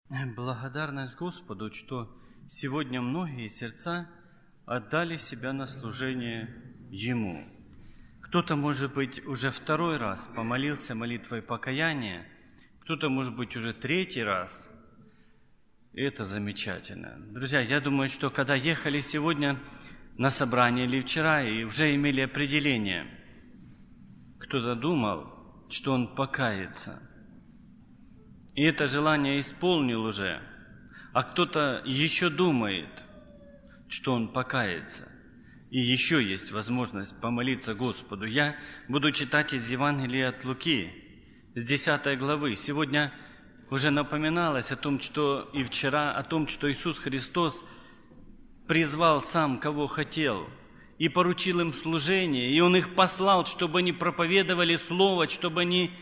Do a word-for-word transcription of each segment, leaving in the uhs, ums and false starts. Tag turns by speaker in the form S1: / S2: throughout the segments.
S1: Благодарность Господу, что сегодня многие сердца отдали себя на служение Ему. Кто-то, может быть, уже второй раз помолился молитвой покаяния, кто-то, может быть, уже третий раз. И это замечательно. Друзья, я думаю, что когда ехали сегодня на собрание или вчера и уже имели определение, кто-то думал, что он покается. И это желание исполнил уже, а кто-то еще думает, что он покается. И еще есть возможность помолиться Господу. Я буду читать из Евангелия от Луки, с десятой главы. Сегодня уже напоминалось о том, что и вчера, о том, что Иисус Христос призвал сам, кого хотел, и поручил им служение, и Он их послал, чтобы они проповедовали Слово, чтобы они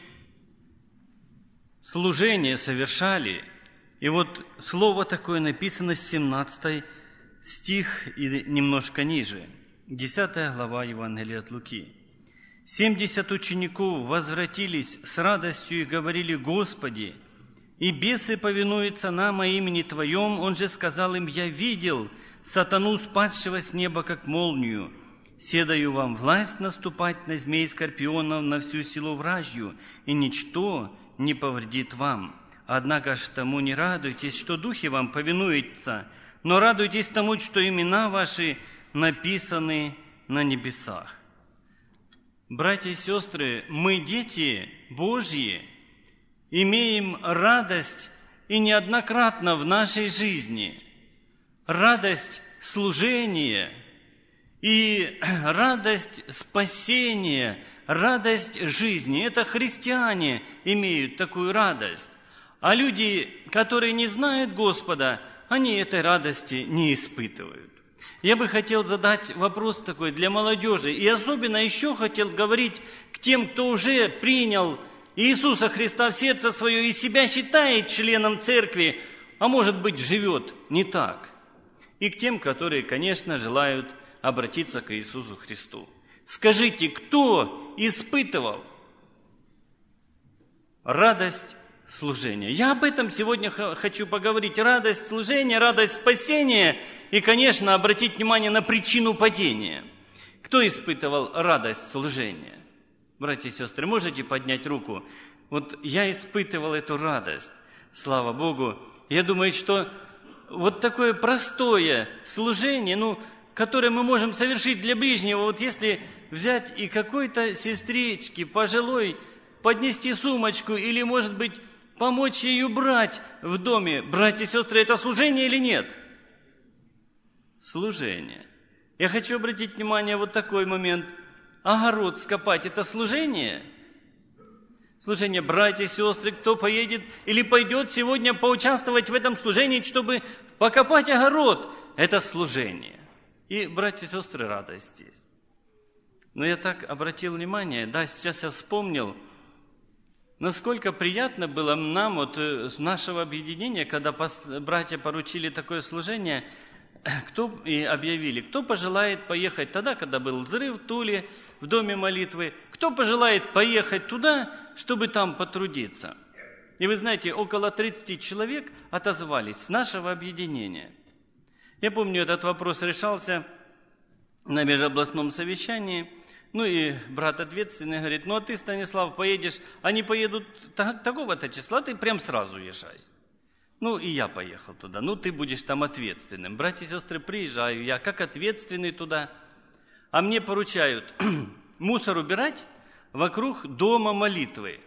S1: служение совершали. И вот слово такое написано с семнадцатой стих и немножко ниже. десятая глава Евангелия от Луки. «Семьдесят учеников возвратились с радостью и говорили: Господи, и бесы повинуются нам о имени Твоем. Он же сказал им: Я видел сатану, спадшего с неба, как молнию. Се даю вам власть наступать на змей и скорпионов, на всю силу вражью, и ничто не повредит вам. Однако ж тому не радуйтесь, что духи вам повинуются, но радуйтесь тому, что имена ваши написаны на небесах». Братья и сестры, мы, дети Божьи, имеем радость и неоднократно в нашей жизни. Радость служения и радость спасения, радость жизни. Это христиане имеют такую радость. А люди, которые не знают Господа, они этой радости не испытывают. Я бы хотел задать вопрос такой для молодежи, и особенно еще хотел говорить к тем, кто уже принял Иисуса Христа в сердце свое и себя считает членом церкви, а может быть, живет не так. И к тем, которые, конечно, желают обратиться к Иисусу Христу. Скажите, кто испытывал радость служения? Я об этом сегодня хочу поговорить. Радость служения, радость спасения и, конечно, обратить внимание на причину падения. Кто испытывал радость служения? Братья и сестры, можете поднять руку? Вот я испытывал эту радость, слава Богу. Я думаю, что вот такое простое служение, ну, которое мы можем совершить для ближнего, вот если взять и какой-то сестричке пожилой поднести сумочку или, может быть, помочь ей убрать в доме. Братья и сестры, это служение или нет? Служение. Я хочу обратить внимание вот такой момент. Огород скопать – это служение? Служение, братья и сестры, кто поедет или пойдет сегодня поучаствовать в этом служении, чтобы покопать огород – это служение. И, братья и сестры, радость здесь. Но я так обратил внимание, да, сейчас я вспомнил, насколько приятно было нам вот с нашего объединения, когда братья поручили такое служение, кто и объявили, кто пожелает поехать тогда, когда был взрыв в Туле, в доме молитвы, кто пожелает поехать туда, чтобы там потрудиться. И вы знаете, около тридцати человек отозвались с нашего объединения. Я помню, этот вопрос решался на межобластном совещании. Ну и брат ответственный говорит: ну а ты, Станислав, поедешь, они поедут такого-то числа, ты прям сразу езжай. Ну и я поехал туда, ну ты будешь там ответственным. Братья и сестры, приезжаю я как ответственный туда, а мне поручают мусор убирать вокруг дома молитвы.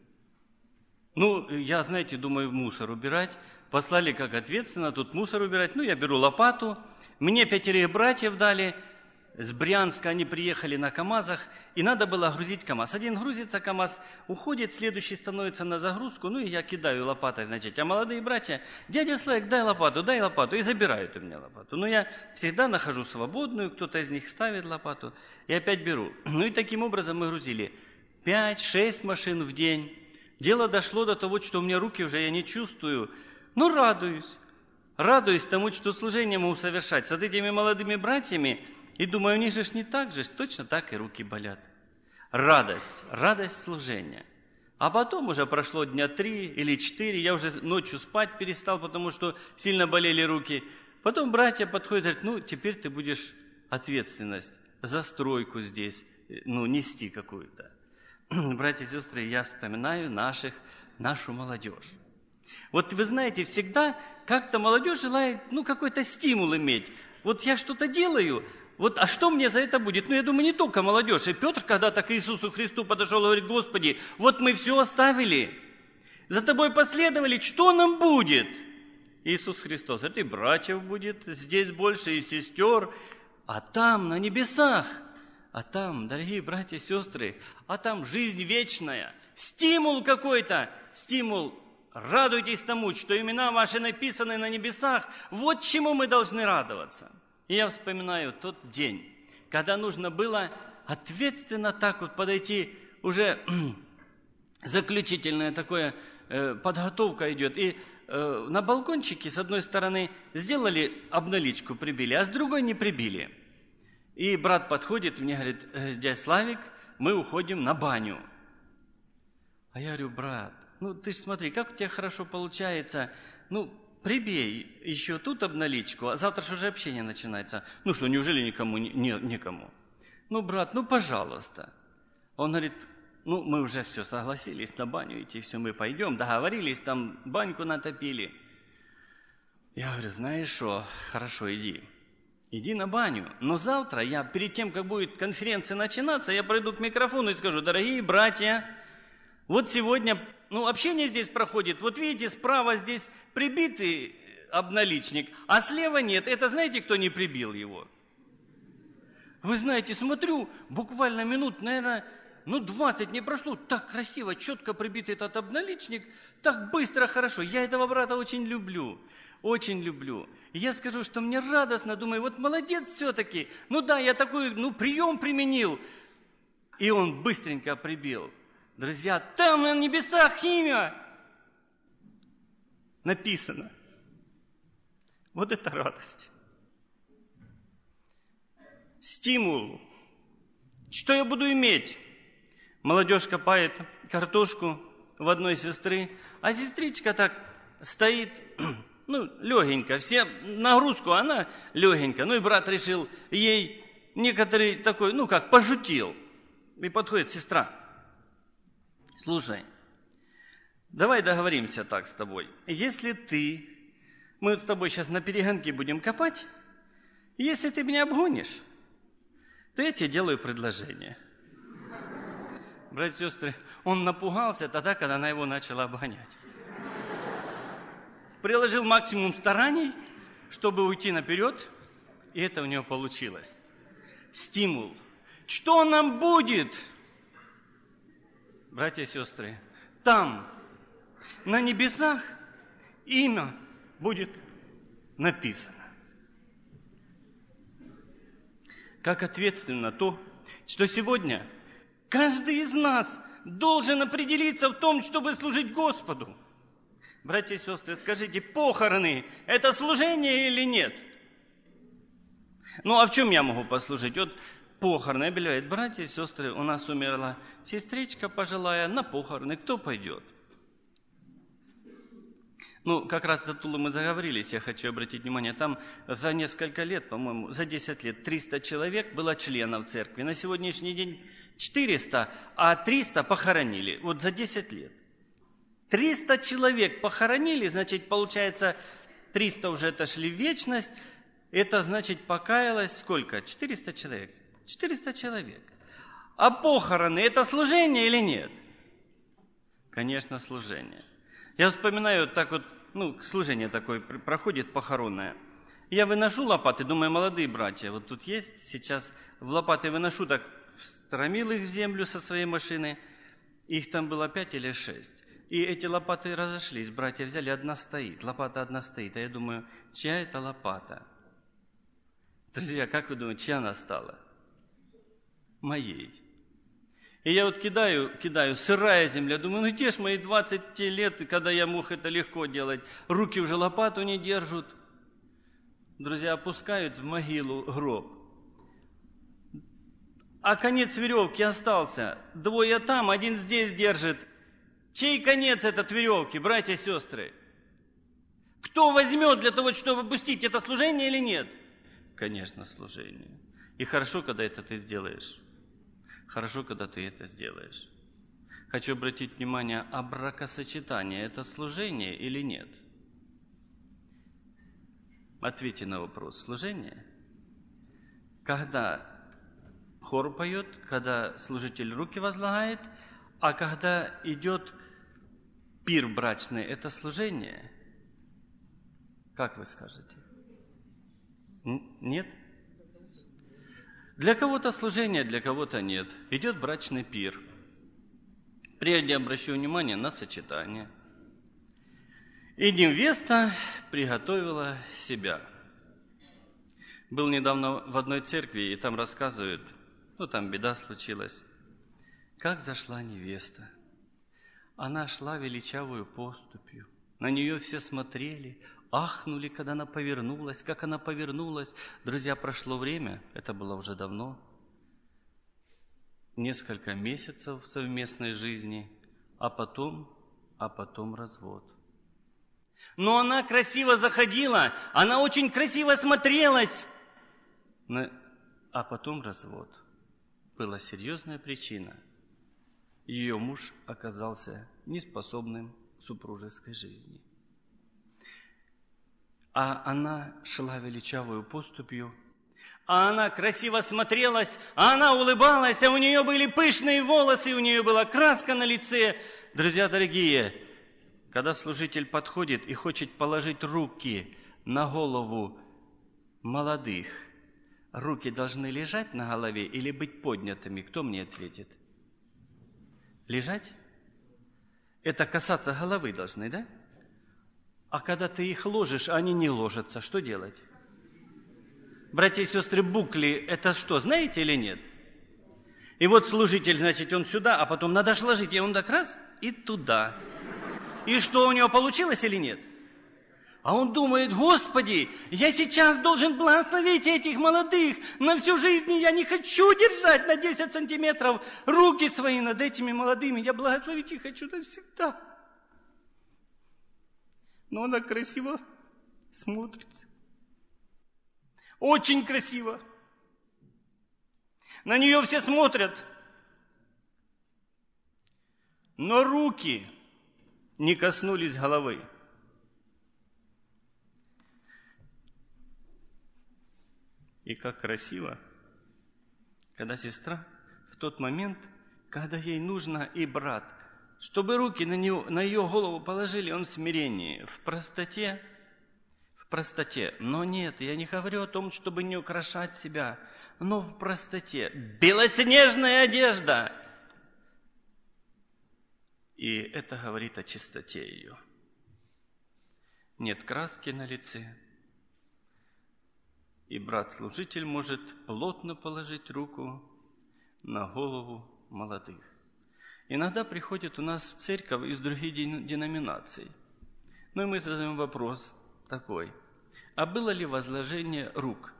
S1: Ну, я, знаете, думаю, мусор убирать. Послали как ответственно, тут мусор убирать. Ну, я беру лопату. Мне пятерых братьев дали. С Брянска они приехали на КАМАЗах, и надо было грузить КАМАЗ. Один грузится, КАМАЗ уходит, следующий становится на загрузку, ну и я кидаю лопатой, значит. А молодые братья: дядя Славик, дай лопату, дай лопату, и забирают у меня лопату. Ну, я всегда нахожу свободную, кто-то из них ставит лопату, и опять беру. Ну и таким образом мы грузили пять-шесть машин в день. Дело дошло до того, что у меня руки уже я не чувствую, но радуюсь. Радуюсь тому, что служение могу совершать с этими молодыми братьями. И думаю, у них же не так же, точно так и руки болят. Радость, радость служения. А потом уже прошло дня три или четыре, я уже ночью спать перестал, потому что сильно болели руки. Потом братья подходят и говорят, ну, теперь ты будешь ответственность за стройку здесь, ну, нести какую-то. Братья и сестры, я вспоминаю наших, нашу молодежь. Вот вы знаете, всегда как-то молодежь желает, ну, какой-то стимул иметь. Вот я что-то делаю, вот, а что мне за это будет? Ну, я думаю, не только молодежь. И Петр когда-то к Иисусу Христу подошел и говорит, Господи, вот мы все оставили, за Тобой последовали, что нам будет? Иисус Христос говорит, и братьев будет здесь больше, и сестер, а там, на небесах, а там, дорогие братья и сестры, а там жизнь вечная, стимул какой-то, стимул. Радуйтесь тому, что имена ваши написаны на небесах, вот чему мы должны радоваться. И я вспоминаю тот день, когда нужно было ответственно так вот подойти, уже заключительная такая э, подготовка идет. И э, на балкончике с одной стороны сделали обналичку, прибили, а с другой не прибили. И брат подходит, мне говорит, дядя Славик, мы уходим на баню. А я говорю, брат, ну ты ж смотри, как у тебя хорошо получается, ну прибей еще тут обналичку, а завтра же уже общение начинается. Ну что, неужели никому, не, никому? Ну, брат, ну пожалуйста. Он говорит, ну мы уже все согласились на баню идти, все, мы пойдем, договорились, там баньку натопили. Я говорю, знаешь что, хорошо, иди. Иди на баню. Но завтра я, перед тем, как будет конференция начинаться, я пройду к микрофону и скажу, дорогие братья, вот сегодня, ну, общение здесь проходит. Вот видите, справа здесь прибитый обналичник, а слева нет. Это знаете, кто не прибил его? Вы знаете, смотрю, буквально минут, наверное, ну, двадцать не прошло. Так красиво, четко прибитый этот обналичник, так быстро, хорошо. Я этого брата очень люблю. Очень люблю. И я скажу, что мне радостно, думаю, вот молодец все-таки. Ну да, я такой, ну, прием применил. И он быстренько прибил. Друзья, там на небесах имя написано. Вот это радость. Стимул. Что я буду иметь? Молодежь копает картошку в одной сестры, а сестричка так стоит... Ну, легенько, все нагрузку, она легенько. Ну, и брат решил ей некоторый такой, ну, как, пошутил. И подходит сестра. Слушай, давай договоримся так с тобой. Если ты, мы с тобой сейчас на перегонке будем копать, если ты меня обгонишь, то я тебе делаю предложение. Братья и сестры, он напугался тогда, когда она его начала обгонять. Приложил максимум стараний, чтобы уйти наперед, и это у него получилось. Стимул. Что нам будет? Братья и сестры, там, на небесах, имя будет написано. Как ответственно то, что сегодня каждый из нас должен определиться в том, чтобы служить Господу. Братья и сестры, скажите, похороны – это служение или нет? Ну, а в чем я могу послужить? Вот похороны объявляют, братья и сестры, у нас умерла сестричка пожилая, на похороны кто пойдет? Ну, как раз за Тулу мы заговорились, я хочу обратить внимание, там за несколько лет, по-моему, за десять лет триста человек было членов церкви. На сегодняшний день четыреста, а триста похоронили. Вот за десять лет. триста человек похоронили, значит, получается, триста уже отошли в вечность. Это, значит, покаялось сколько? четыреста человек. четыреста человек. А похороны – это служение или нет? Конечно, служение. Я вспоминаю, так вот, ну, служение такое проходит похоронное. Я выношу лопаты, думаю, молодые братья, вот тут есть, сейчас в лопаты выношу, так стромил их в землю со своей машины. Их там было пять или шесть. И эти лопаты разошлись, братья взяли, одна стоит, лопата одна стоит. А я думаю, чья это лопата? Друзья, как вы думаете, чья она стала? Моей. И я вот кидаю, кидаю, сырая земля, думаю, ну где ж мои двадцать лет, когда я мог это легко делать? Руки уже лопату не держат. Друзья, опускают в могилу гроб. А конец веревки остался. Двое там, один здесь держит. Чей конец этот веревки, братья и сестры? Кто возьмет для того, чтобы пустить это служение или нет? Конечно, служение. И хорошо, когда это ты сделаешь. Хорошо, когда ты это сделаешь. Хочу обратить внимание, а бракосочетание – это служение или нет? Ответьте на вопрос. Служение? Когда хор поет, когда служитель руки возлагает, а когда идет пир брачный – это служение? Как вы скажете? Нет? Для кого-то служение, для кого-то нет. Идет брачный пир. Прежде обращу внимание на сочетание. И невеста приготовила себя. Был недавно в одной церкви, и там рассказывают, ну там беда случилась. Как зашла невеста. Она шла величавую поступью. На нее все смотрели, ахнули, когда она повернулась, как она повернулась. Друзья, прошло время, это было уже давно. Несколько месяцев совместной жизни, а потом, а потом развод. Но она красиво заходила, она очень красиво смотрелась. Но, а потом развод. Была серьезная причина. Ее муж оказался неспособным к супружеской жизни. А она шла величавую поступью, а она красиво смотрелась, а она улыбалась, а у нее были пышные волосы, у нее была краска на лице. Друзья дорогие, когда служитель подходит и хочет положить руки на голову молодых, руки должны лежать на голове или быть поднятыми? Кто мне ответит? Лежать? Это касаться головы должны, да? А когда ты их ложишь, а они не ложатся, что делать? Братья и сестры, букли, это что, знаете или нет? И вот служитель, значит, он сюда, а потом надо сложить, и он так раз, и туда. И что, у него получилось или нет? А он думает, Господи, я сейчас должен благословить этих молодых. На всю жизнь я не хочу держать на десять сантиметров руки свои над этими молодыми. Я благословить их хочу навсегда. Но она красиво смотрится. Очень красиво. На нее все смотрят. Но руки не коснулись головы. И как красиво, когда сестра в тот момент, когда ей нужно, и брат, чтобы руки на, нее, на ее голову положили, он в смирении, в простоте, в простоте. Но нет, я не говорю о том, чтобы не украшать себя, но в простоте. Белоснежная одежда. И это говорит о чистоте ее. Нет краски на лице. И брат-служитель может плотно положить руку на голову молодых. Иногда приходят у нас в церковь из других деноминаций. Ну и мы задаем вопрос такой. А было ли возложение рук?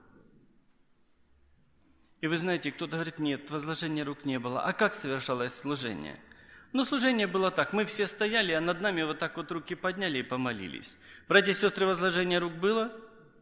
S1: И вы знаете, кто-то говорит, нет, возложения рук не было. А как совершалось служение? Ну, служение было так. Мы все стояли, а над нами вот так вот руки подняли и помолились. Братья и сестры, возложение рук было?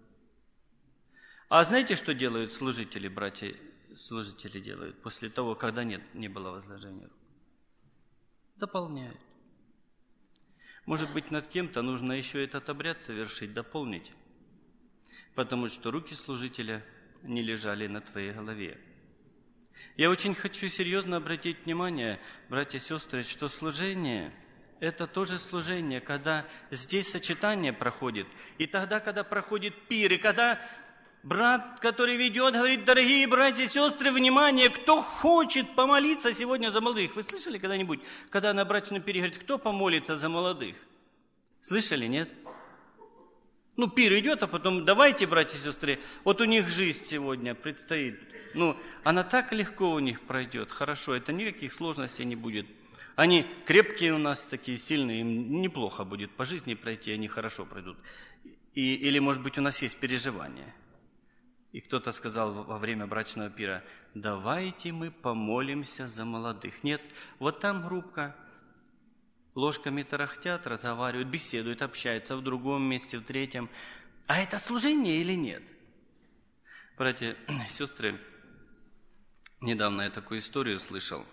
S1: А знаете, что делают служители, братья, служители делают после того, когда нет, не было возложения рук? Дополняют. Может быть, над кем-то нужно еще этот обряд совершить, дополнить, потому что руки служителя не лежали на твоей голове. Я очень хочу серьезно обратить внимание, братья и сестры, что служение – это тоже служение, когда здесь сочетание проходит, и тогда, когда проходит пир, и когда брат, который ведет, говорит, дорогие братья и сестры, внимание, кто хочет помолиться сегодня за молодых? Вы слышали когда-нибудь, когда на брачном пире говорит, кто помолится за молодых? Слышали, нет? Ну, пир идет, а потом давайте, братья и сестры, вот у них жизнь сегодня предстоит. Ну, она так легко у них пройдет, хорошо, это никаких сложностей не будет. Они крепкие у нас, такие сильные, им неплохо будет по жизни пройти, они хорошо пройдут. И, или, может быть, у нас есть переживания. И кто-то сказал во время брачного пира, давайте мы помолимся за молодых. Нет, вот там группка, ложками тарахтят, разговаривают, беседуют, общаются в другом месте, в третьем. А это служение или нет? Братья и сестры, недавно я такую историю слышал.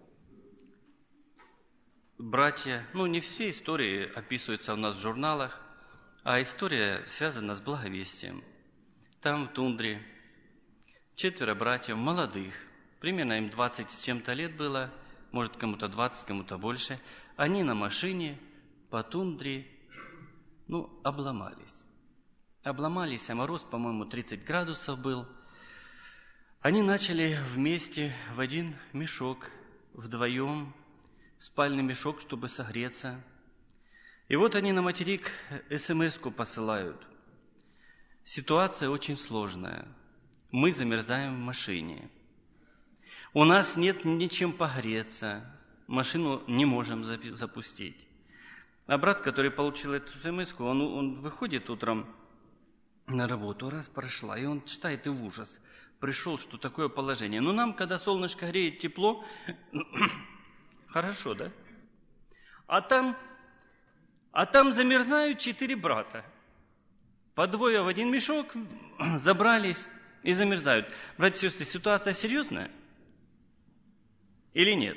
S1: Братья, ну не все истории описываются у нас в журналах, а история связана с благовестием. Там, в тундре, четверо братьев, молодых, примерно им двадцать с чем-то лет было, может, кому-то двадцать, кому-то больше. Они на машине по тундре, ну, обломались. Обломались, а мороз, по-моему, тридцать градусов был. Они начали вместе в один мешок, вдвоем, спальный мешок, чтобы согреться. И вот они на материк эс-эм-эску посылают. Ситуация очень сложная. Мы замерзаем в машине. У нас нет ничем погреться. Машину не можем запустить. А брат, который получил эту эс-эм-эску, он, он выходит утром на работу, раз прошла, и он читает и в ужас. Пришел, что такое положение. Но нам, когда солнышко греет, тепло, хорошо, да? А там, а там замерзают четыре брата. По двое в один мешок забрались и замерзают. Братья и сестры, ситуация серьезная? Или нет?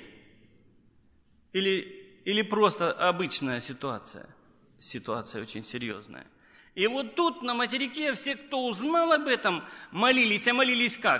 S1: Или, или просто обычная ситуация? Ситуация очень серьезная. И вот тут, на материке, все, кто узнал об этом, молились. А молились как?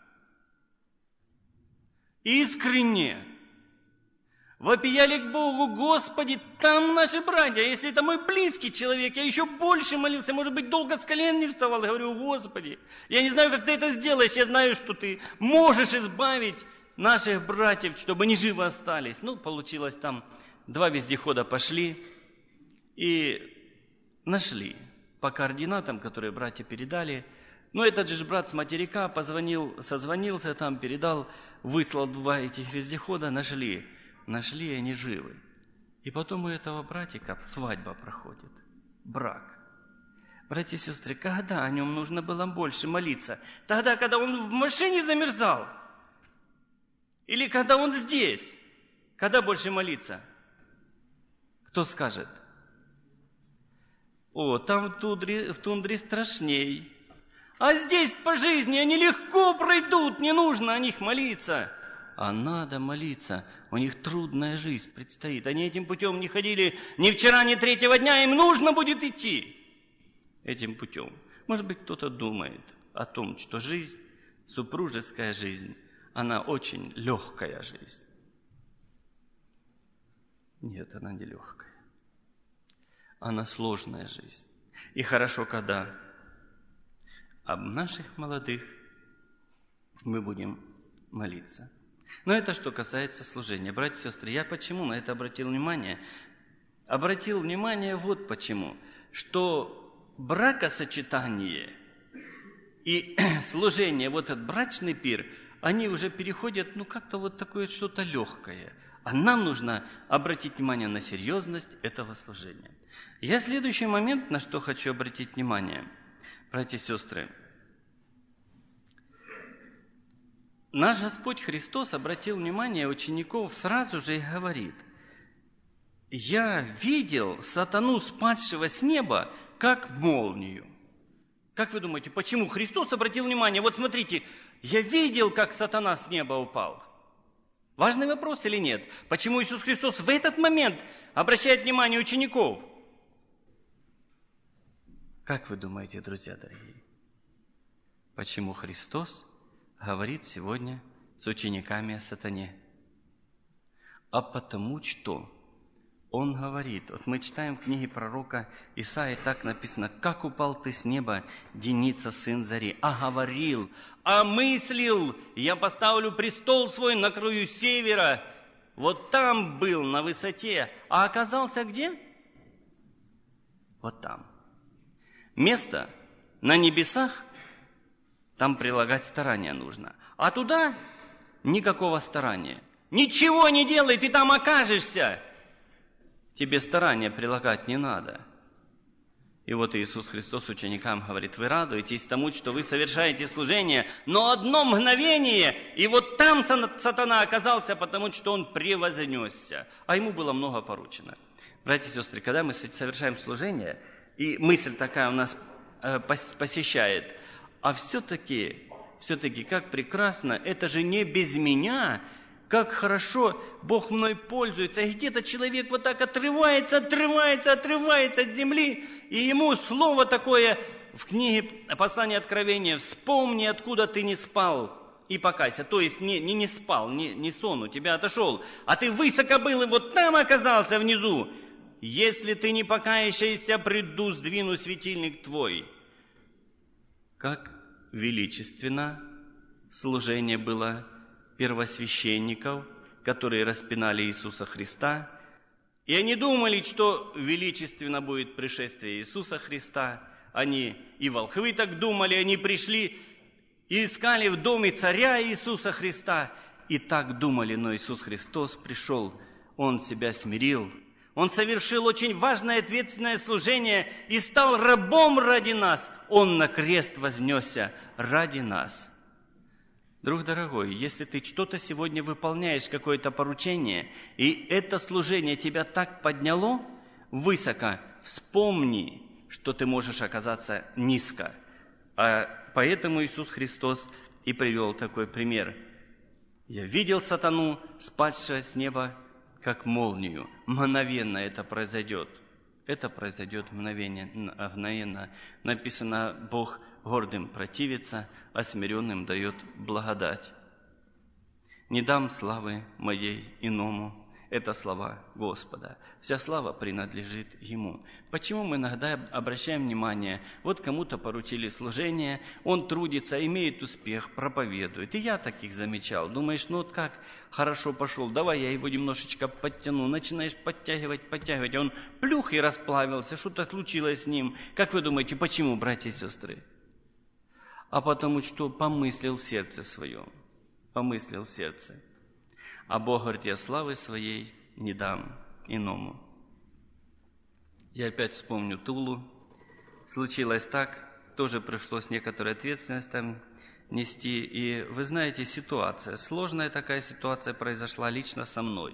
S1: Искренне. Вопияли к Богу: Господи, там наши братья. Если это мой близкий человек, я еще больше молился. Может быть, долго с колен не вставал. Я говорю: Господи, я не знаю, как ты это сделаешь. Я знаю, что ты можешь избавить наших братьев, чтобы они живы остались. Ну, получилось там, два вездехода пошли и нашли по координатам, которые братья передали. Но этот же брат с материка позвонил, созвонился там, передал, выслал два этих вездехода, нашли. Нашли, и они живы. И потом у этого братика свадьба проходит, брак. Братья и сестры, когда о нем нужно было больше молиться? Тогда, когда он в машине замерзал? Или когда он здесь? Когда больше молиться? Кто скажет? О, там в тундре, в тундре страшней. А здесь по жизни они легко пройдут, не нужно о них молиться. А надо молиться, у них трудная жизнь предстоит. Они этим путем не ходили ни вчера, ни третьего дня, им нужно будет идти этим путем. Может быть, кто-то думает о том, что жизнь, супружеская жизнь, она очень легкая жизнь. Нет, она не легкая. Она сложная жизнь. И хорошо, когда об наших молодых мы будем молиться. Но это что касается служения. Братья и сестры, я почему на это обратил внимание? Обратил внимание вот почему. Что бракосочетание и служение, вот этот брачный пир, они уже переходят, ну, как-то вот такое что-то легкое. А нам нужно обратить внимание на серьезность этого служения. Я следующий момент, на что хочу обратить внимание, братья и сестры. Наш Господь Христос обратил внимание учеников сразу же и говорит: «Я видел сатану, спадшего с неба, как молнию». Как вы думаете, почему Христос обратил внимание? Вот смотрите, я видел, как сатана с неба упал. Важный вопрос или нет? Почему Иисус Христос в этот момент обращает внимание учеников? Как вы думаете, друзья дорогие? Почему Христос говорит сегодня с учениками о сатане? А потому что Он говорит, вот мы читаем в книге пророка Исаии, так написано: «Как упал ты с неба, Деница, сын Зари, а говорил, а мыслил, я поставлю престол свой на краю севера». Вот там был, на высоте, а оказался где? Вот там. Место на небесах, там прилагать старания нужно. А туда никакого старания. Ничего не делай, ты там окажешься. Тебе старания прилагать не надо. И вот Иисус Христос ученикам говорит: вы радуетесь тому, что вы совершаете служение, но одно мгновение, и вот там сатана оказался, потому что он превознесся, а ему было много поручено. Братья и сестры, когда мы совершаем служение, и мысль такая у нас посещает, а все-таки, все-таки как прекрасно, это же не без меня, как хорошо Бог мной пользуется. И где-то человек вот так отрывается, отрывается, отрывается от земли, и ему слово такое в книге Послания Откровения: вспомни, откуда ты не спал, и покайся. То есть не, не, не спал, не, не сон у тебя отошел, а ты высоко был, и вот там оказался внизу. Если ты не покаешься, приду, сдвину светильник твой. Как величественно служение было первосвященников, которые распинали Иисуса Христа. И они думали, что величественно будет пришествие Иисуса Христа. Они и волхвы так думали, они пришли и искали в доме царя Иисуса Христа. И так думали, но Иисус Христос пришел, Он себя смирил. Он совершил очень важное ответственное служение и стал рабом ради нас. Он на крест вознесся ради нас. Друг дорогой, если ты что-то сегодня выполняешь, какое-то поручение, и это служение тебя так подняло высоко, вспомни, что ты можешь оказаться низко. А поэтому Иисус Христос и привел такой пример. «Я видел сатану, спадшего с неба, как молнию». Мгновенно это произойдет. Это произойдет мгновенно. мгновенно. Написано: Бог гордым противится, а смиренным дает благодать. «Не дам славы моей иному». Это слова Господа. Вся слава принадлежит Ему. Почему мы иногда обращаем внимание, вот кому-то поручили служение, он трудится, имеет успех, проповедует. И я таких замечал. Думаешь, ну вот как хорошо пошел, давай я его немножечко подтяну. Начинаешь подтягивать, подтягивать, а он плюх и расплавился, что-то случилось с ним. Как вы думаете, почему, братья и сестры? А потому что помыслил в сердце своем. Помыслил в сердце. А Бог говорит: я славы своей не дам иному. Я опять вспомню Тулу. Случилось так, тоже пришлось некоторую ответственность там нести. И вы знаете, ситуация, сложная такая ситуация произошла лично со мной.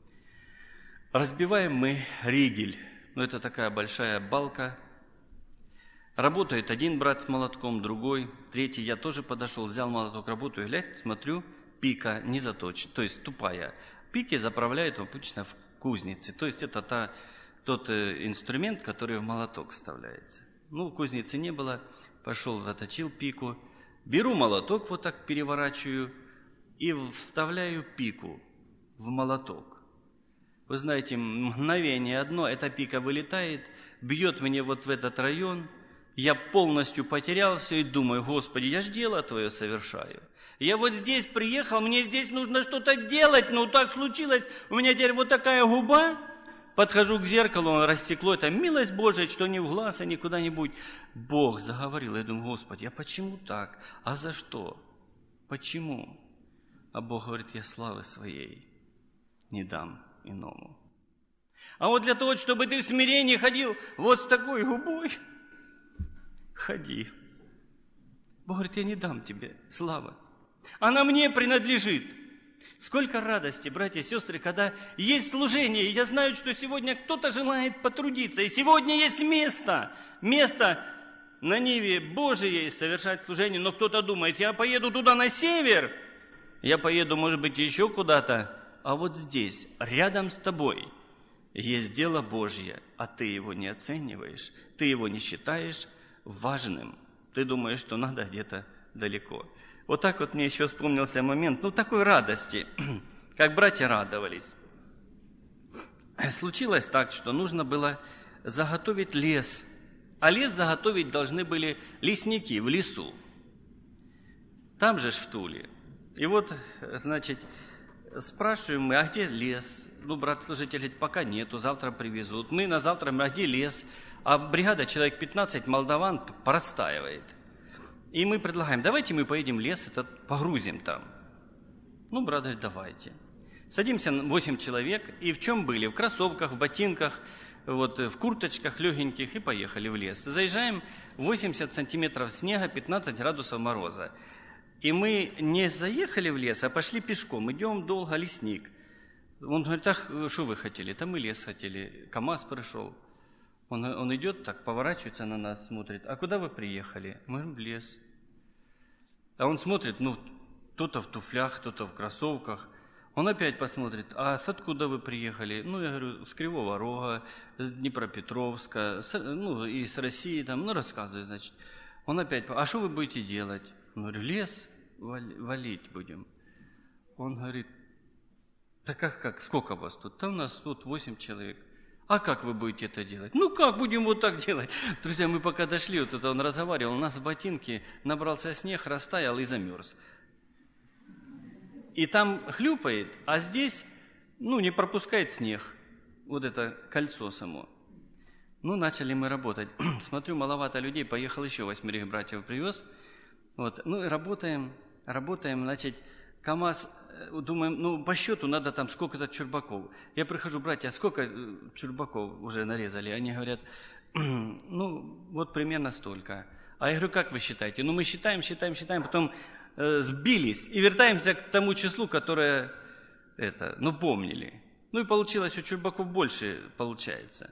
S1: Разбиваем мы ригель. Ну, это такая большая балка. Работает один брат с молотком, другой, третий. Я тоже подошел, взял молоток, работаю, глядь, смотрю, пика не заточена, то есть тупая. Пики заправляют обычно в кузнице, то есть это та, тот э, инструмент, который в молоток вставляется. Ну, в кузнице не было, пошел, заточил пику, беру молоток, вот так переворачиваю и вставляю пику в молоток. Вы знаете, мгновение одно, эта пика вылетает, бьет мне вот в этот район, я полностью потерял все и думаю: Господи, я ж дело Твое совершаю. Я вот здесь приехал, мне здесь нужно что-то делать, но так случилось, у меня теперь вот такая губа. Подхожу к зеркалу, он растекло, это милость Божия, что не в глаз, а не куда-нибудь. Бог заговорил, я думаю: Господи, а почему так? А за что? Почему? А Бог говорит: я славы своей не дам иному. А вот для того, чтобы ты в смирении ходил вот с такой губой, ходи. Бог говорит: я не дам тебе славы. Она мне принадлежит. Сколько радости, братья и сестры, когда есть служение. Я знаю, что сегодня кто-то желает потрудиться. И сегодня есть место. Место на ниве Божией совершать служение. Но кто-то думает: я поеду туда на север. Я поеду, может быть, еще куда-то. А вот здесь, рядом с тобой, есть дело Божье. А ты его не оцениваешь. Ты его не считаешь важным. Ты думаешь, что надо где-то далеко. Вот так вот мне еще вспомнился момент, ну, такой радости, как братья радовались. Случилось так, что нужно было заготовить лес, а лес заготовить должны были лесники в лесу. Там же ж в Туле. И вот, значит, спрашиваем мы: а где лес? Ну, брат-служитель говорит: пока нету, завтра привезут. Мы на завтра: а где лес? А бригада, человек пятнадцать, молдаван, простаивает. И мы предлагаем: давайте мы поедем в лес, этот погрузим там. Ну, брат говорит: давайте. Садимся восемь человек, и в чем были? В кроссовках, в ботинках, вот в курточках легеньких и поехали в лес. Заезжаем, восемьдесят сантиметров снега, пятнадцать градусов мороза. И мы не заехали в лес, а пошли пешком. Идем долго, лесник. Он говорит: ах, что вы хотели? Там мы лес хотели. КамАЗ пришел. Он, он идет так, поворачивается на нас, смотрит: а куда вы приехали? Мы говорим: в лес. А он смотрит, ну, кто-то в туфлях, кто-то в кроссовках. Он опять посмотрит: а с откуда вы приехали? Ну, я говорю: с Кривого Рога, с Днепропетровска, с, ну, и с России, там, ну, рассказывает, значит. Он опять: а что вы будете делать? Я говорю: лес валить будем. Он говорит: так как, как, сколько вас тут? Там у нас тут восемь человек. А как вы будете это делать? Ну как, будем вот так делать. Друзья, мы пока дошли, вот это он разговаривал, у нас в ботинке набрался снег, растаял и замерз. И там хлюпает, а здесь, ну, не пропускает снег. Вот это кольцо само. Ну, начали мы работать. Смотрю, маловато людей, поехал еще восьмерых братьев привез. Вот, ну и работаем, работаем, значит, КамАЗ, думаем, ну, по счету надо там сколько-то чурбаков. Я прихожу: братья, сколько чурбаков уже нарезали? Они говорят: ну, вот примерно столько. А я говорю: как вы считаете? Ну, мы считаем, считаем, считаем, потом э, сбились и вертаемся к тому числу, которое, это, ну, помнили. Ну, и получилось, у чурбаков больше получается.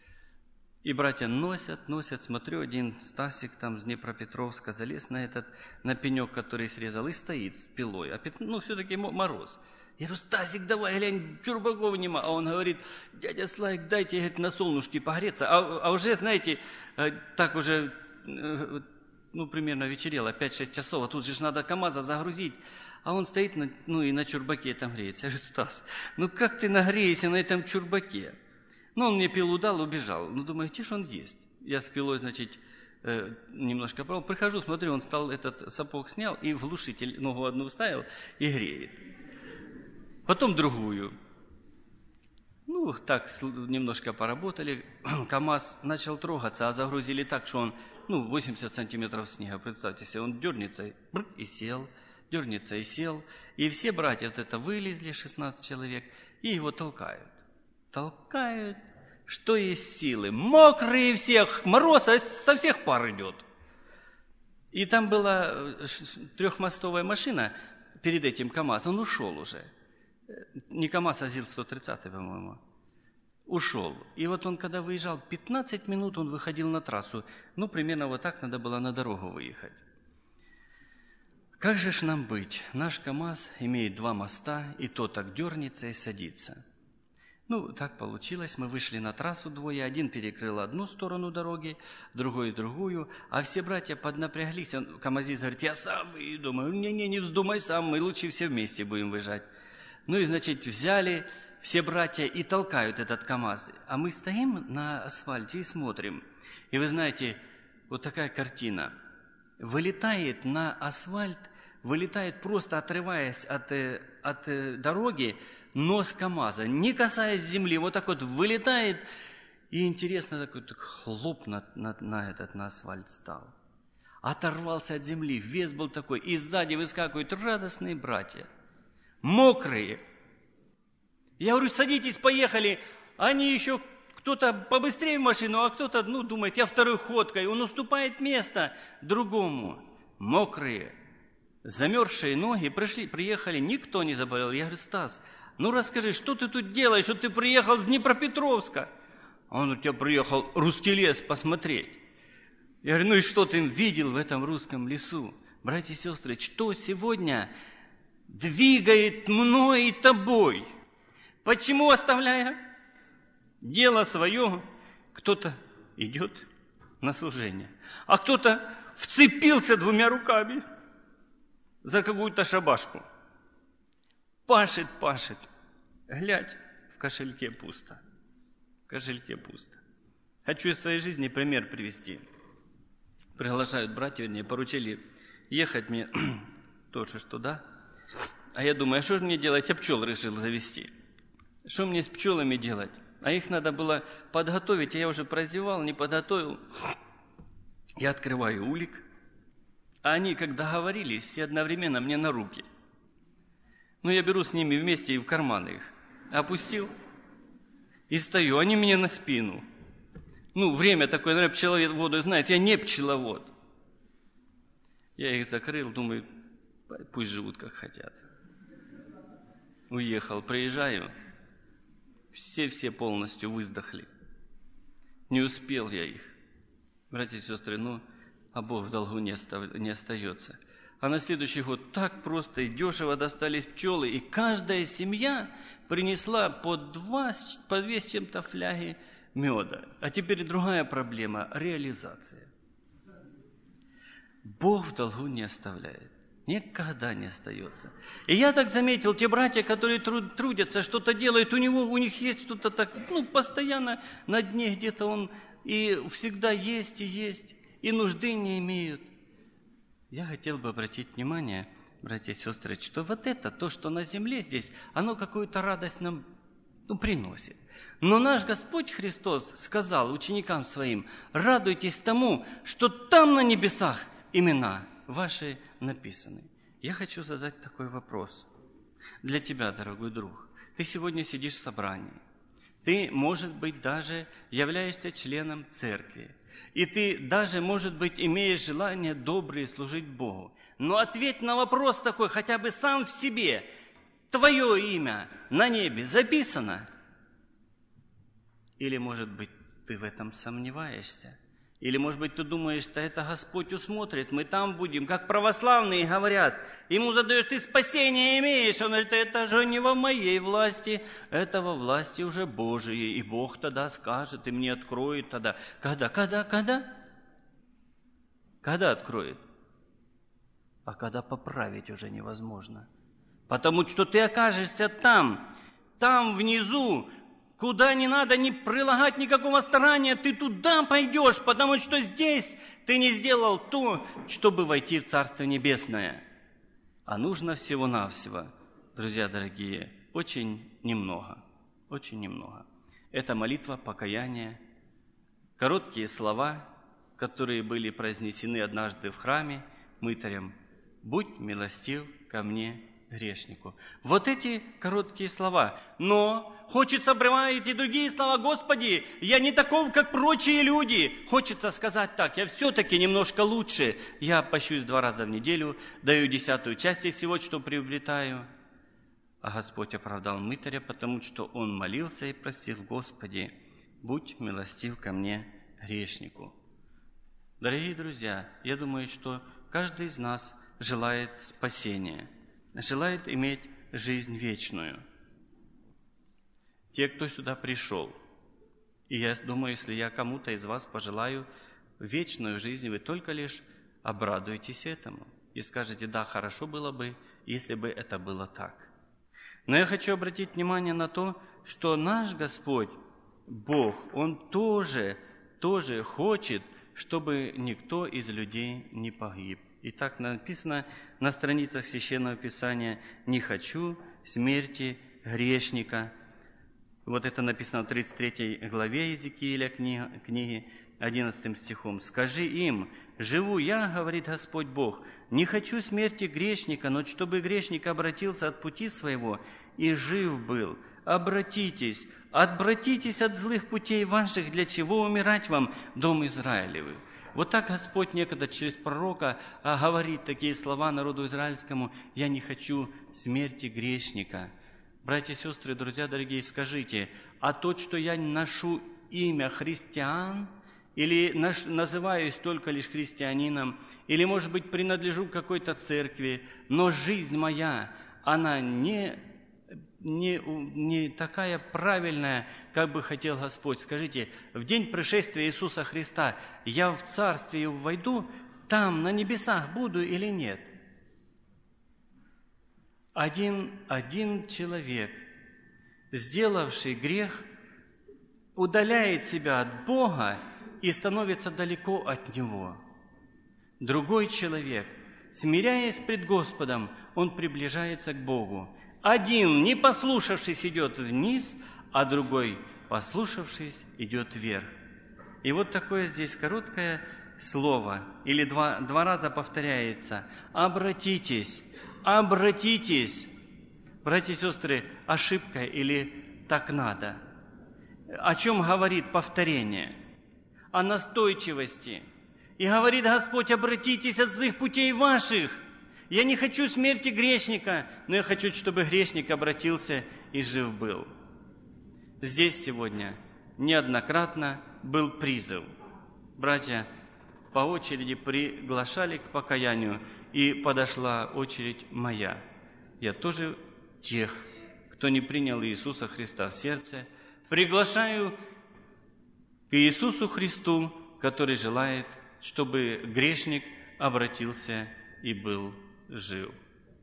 S1: И братья носят, носят, смотрю, один Стасик там с Днепропетровска залез на этот, на пенек, который срезал, и стоит с пилой. А, ну, все-таки мороз. Я говорю: Стасик, давай, глянь, чурбаков нема. А он говорит: дядя Славик, дайте, говорит, на солнышке погреться. А, а уже, знаете, так уже, ну, примерно вечерело, пять-шесть часов, а тут же надо КамАЗа загрузить. А он стоит, на, ну, и на чурбаке там греется. Я говорю: Стас, ну как ты нагреешься на этом чурбаке? Ну, он мне пилу дал, убежал. Ну, думаю, где ж он есть? Я с пилой, значит, э, немножко пробовал. Прихожу, смотрю, он стал, этот сапог снял и в глушитель ногу одну вставил и греет. Потом другую. Ну, так немножко поработали. КамАЗ начал трогаться, а загрузили так, что он, ну, восемьдесят сантиметров снега, представьте себе, он дернется и, и сел, дернется и сел. И все братья вот это вылезли, шестнадцать человек, и его толкают. Толкают, что есть силы. Мокрые всех, мороз со всех пар идет. И там была трехмостовая машина перед этим КамАЗ, он ушел уже. Не КамАЗ, а ЗИЛ сто тридцатый, по-моему. Ушел. И вот он, когда выезжал, пятнадцать минут он выходил на трассу. Ну, примерно вот так надо было на дорогу выехать. Как же ж нам быть? Наш КамАЗ имеет два моста, и то так дернется и садится. Ну, так получилось, мы вышли на трассу двое, один перекрыл одну сторону дороги, другой другую, а все братья поднапряглись. Он, КамАЗист говорит: я сам выйду. Думаю: не-не, не вздумай сам, мы лучше все вместе будем выезжать. Ну и, значит, взяли все братья и толкают этот КамАЗ. А мы стоим на асфальте и смотрим. И вы знаете, вот такая картина. Вылетает на асфальт, вылетает просто отрываясь от, от дороги, нос КамАЗа, не касаясь земли, вот так вот вылетает, и интересно, такой так хлоп на, на, на этот на асфальт стал. Оторвался от земли, вес был такой, и сзади выскакивают радостные братья, мокрые. Я говорю: садитесь, поехали. Они еще, кто-то побыстрее в машину, а кто-то, ну, думает, я второй ходкой. Он уступает место другому. Мокрые, замерзшие ноги, пришли, приехали, никто не заболел. Я говорю: Стас, ну расскажи, что ты тут делаешь, что ты приехал с Днепропетровска? Он говорит: я приехал русский лес посмотреть. Я говорю: ну и что ты видел в этом русском лесу? Братья и сестры, что сегодня двигает мной и тобой? Почему, оставляя дело свое, кто-то идет на служение, а кто-то вцепился двумя руками за какую-то шабашку? Пашет, пашет. Глядь, в кошельке пусто. В кошельке пусто. Хочу из своей жизни пример привести. Приглашают братья, мне поручили ехать мне тоже туда. А я думаю: а что же мне делать? Я пчел решил завести. Что мне с пчелами делать? А их надо было подготовить, а я уже прозевал, не подготовил. Я открываю улик, а они, как договорились, все одновременно мне на руки. Ну, я беру с ними вместе и в карманы их. Опустил. И стою, они мне на спину. Ну, время такое, наверное, пчеловоды знают, я не пчеловод. Я их закрыл, думаю, пусть живут как хотят. Уехал, приезжаю, все-все полностью выздохли. Не успел я их. Братья и сестры, ну, а Бог в долгу не, остав... не остается. А на следующий год так просто и дешево достались пчелы, и каждая семья принесла по два, по две с чем-то фляги меда. А теперь другая проблема – реализация. Бог в долгу не оставляет. Никогда не остается. И я так заметил, те братья, которые труд, трудятся, что-то делают, у него, у них есть что-то так, ну, постоянно на дне где-то он и всегда есть и есть, и нужды не имеют. Я хотел бы обратить внимание, братья и сестры, что вот это, то, что на земле здесь, оно какую-то радость нам, ну, приносит. Но наш Господь Христос сказал ученикам своим: радуйтесь тому, что там на небесах имена ваши написаны. Я хочу задать такой вопрос для тебя, дорогой друг. Ты сегодня сидишь в собрании. Ты, может быть, даже являешься членом церкви. И ты даже, может быть, имеешь желание доброе служить Богу. Но ответь на вопрос такой, хотя бы сам в себе. Твое имя на небе записано? Или, может быть, ты в этом сомневаешься? Или, может быть, ты думаешь, что это Господь усмотрит, мы там будем, как православные говорят. Ему задаешь, ты спасение имеешь. Он говорит, это же не во моей власти, это во власти уже Божией. И Бог тогда скажет, и мне откроет тогда. Когда, когда, когда? Когда откроет? А когда поправить уже невозможно. Потому что ты окажешься там, там внизу, куда не надо не прилагать никакого старания, ты туда пойдешь, потому что здесь ты не сделал то, чтобы войти в Царство Небесное. А нужно всего-навсего, друзья дорогие, очень немного, очень немного. Это молитва покаяния, короткие слова, которые были произнесены однажды в храме мытарем: «Будь милостив ко мне, грешнику». Вот эти короткие слова. Но хочется обрывать и другие слова: «Господи, я не таков, как прочие люди». Хочется сказать так: я все-таки немножко лучше. Я пощусь два раза в неделю, даю десятую часть из всего, что приобретаю. А Господь оправдал мытаря, потому что он молился и просил: «Господи, будь милостив ко мне, грешнику». Дорогие друзья, я думаю, что каждый из нас желает спасения, желает иметь жизнь вечную. Те, кто сюда пришел, и я думаю, если я кому-то из вас пожелаю вечную жизнь, вы только лишь обрадуетесь этому и скажете: да, хорошо было бы, если бы это было так. Но я хочу обратить внимание на то, что наш Господь, Бог, Он тоже, тоже хочет, чтобы никто из людей не погиб. И так написано на страницах Священного Писания: «Не хочу смерти грешника». Вот это написано в тридцать третьей главе Иезекииля книги, одиннадцатым стихом. «Скажи им: живу я, говорит Господь Бог, не хочу смерти грешника, но чтобы грешник обратился от пути своего и жив был. Обратитесь, отвратитесь от злых путей ваших, для чего умирать вам, дом Израилевый». Вот так Господь некогда через пророка говорит такие слова народу израильскому: «Я не хочу смерти грешника». Братья и сестры, друзья дорогие, скажите, а то, что я ношу имя христиан, или называюсь только лишь христианином, или, может быть, принадлежу к какой-то церкви, но жизнь моя, она не, не, не такая правильная, как бы хотел Господь. Скажите, в день пришествия Иисуса Христа я в Царствие войду, там, на небесах буду или нет? Один, один человек, сделавший грех, удаляет себя от Бога и становится далеко от Него. Другой человек, смиряясь пред Господом, он приближается к Богу. Один, не послушавшись, идет вниз, а другой, послушавшись, идет вверх. И вот такое здесь короткое слово, или два, два раза повторяется: «Обратитесь, обратитесь». Братья и сестры, ошибка или так надо? о чем говорит повторение? О настойчивости. И говорит Господь: обратитесь от злых путей ваших. Я не хочу смерти грешника, но я хочу, чтобы грешник обратился и жив был. Здесь сегодня неоднократно был призыв. Братья по очереди приглашали к покаянию, и подошла очередь моя. Я тоже тех, кто не принял Иисуса Христа в сердце, приглашаю к Иисусу Христу, который желает, чтобы грешник обратился и был жив.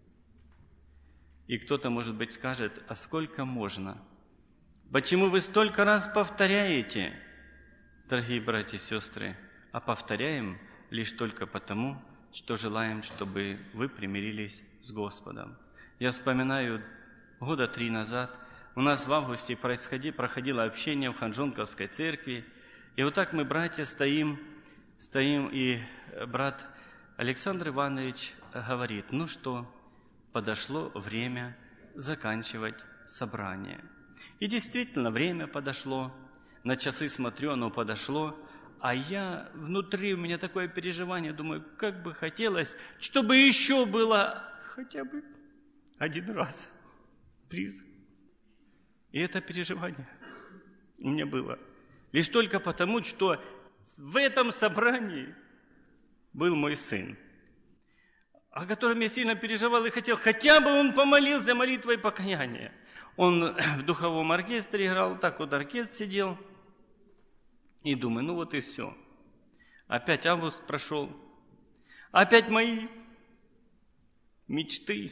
S1: И кто-то, может быть, скажет: а сколько можно? Почему вы столько раз повторяете? Дорогие братья и сестры, а повторяем лишь только потому, что желаем, чтобы вы примирились с Господом. Я вспоминаю, года три назад у нас в августе происходи, проходило общение в Ханжонковской церкви, и вот так мы, братья, стоим, стоим, и брат Александр Иванович говорит: ну что, подошло время заканчивать собрание. И действительно, время подошло. На часы смотрю, оно подошло. А я, внутри у меня такое переживание, думаю, как бы хотелось, чтобы еще было хотя бы один раз приз. И это переживание у меня было. Лишь только потому, что в этом собрании был мой сын, о котором я сильно переживал и хотел, хотя бы он помолился молитвой покаяния. Он в духовом оркестре играл, так вот оркестр сидел. И думаю, ну вот и все. Опять август прошел. Опять мои мечты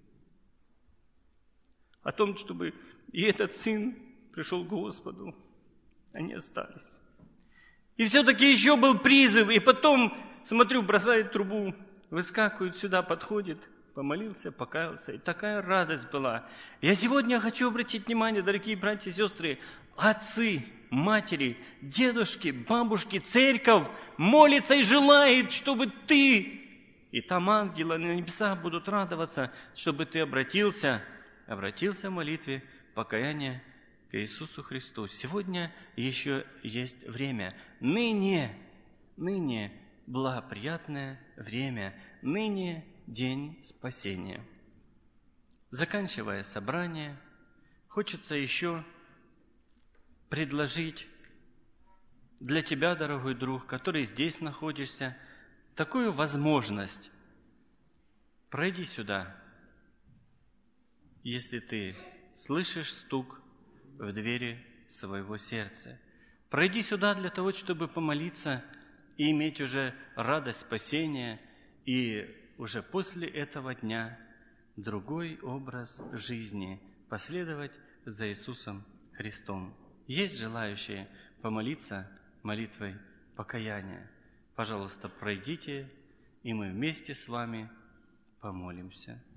S1: о том, чтобы и этот сын пришел к Господу, они остались. И все-таки еще был призыв, и потом, смотрю, бросает трубу, выскакивает сюда, подходит, помолился, покаялся. И такая радость была. Я сегодня хочу обратить внимание, дорогие братья и сестры, отцы, матери, дедушки, бабушки, церковь молится и желает, чтобы ты, и там ангелы на небесах будут радоваться, чтобы ты обратился, обратился в молитве покаяния к Иисусу Христу. Сегодня еще есть время. Ныне, ныне благоприятное время, ныне день спасения. Заканчивая собрание, хочется еще предложить для тебя, дорогой друг, который здесь находишься, такую возможность. Пройди сюда, если ты слышишь стук в двери своего сердца. Пройди сюда для того, чтобы помолиться и иметь уже радость спасения, и уже после этого дня другой образ жизни, последовать за Иисусом Христом. Есть желающие помолиться молитвой покаяния? Пожалуйста, пройдите, и мы вместе с вами помолимся.